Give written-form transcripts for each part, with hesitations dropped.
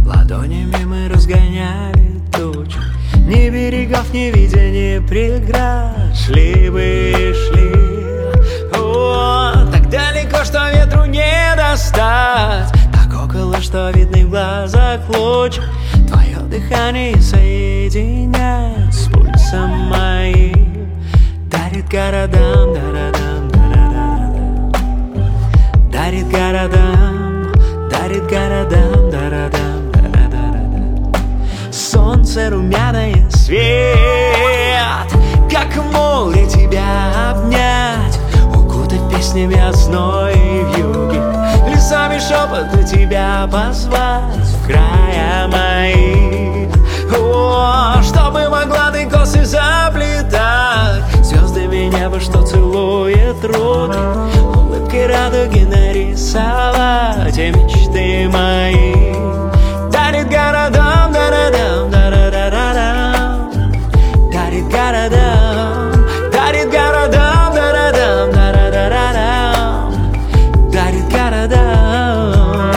Ладонями мы разгоняли тучи, ни берегов не видя, ни преград. Шли бы, шли, о, так далеко, что ветру не достать, так около, что видны в глазах луч. Твое дыхание соединяет с пульсом моим, дарит городам, дарадам, дарадам, дарит городам, дарит городам, дарадам, дарадам. Солнце румяное, свет, как море тебя обнять, укутать песнями о зное и вьюге, лесами шепота тебя позвать в края мои. О, чтобы могла ты косы заплетать звездами неба, что целует руки, улыбкой радуги нарисовать и мечты мои. Дарит городам, дарадам, дарадам, дарит городам, дарит городам, дарадам, дарадам, дарит городам.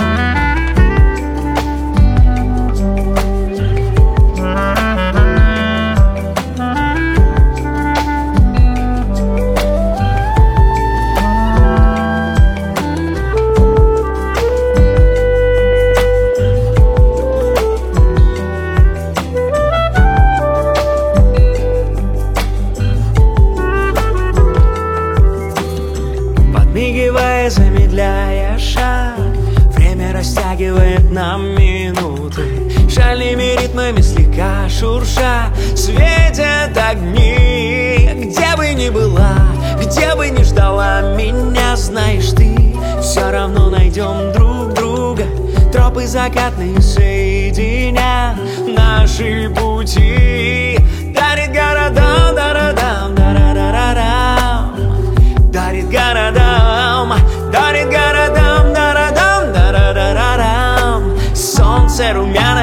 Подмигивая, замедляя шаг, время растягивает нам минуты, шальными ритмами слегка шурша светят огни. Где бы ни была, где бы ни ждала меня, знаешь ты, все равно найдем друг друга. Тропы закатные соединят наши пути. Дарит городам, дарадам, дарадам, дарит городам, дарит городам, дарадам, дарадам. Солнце румяное,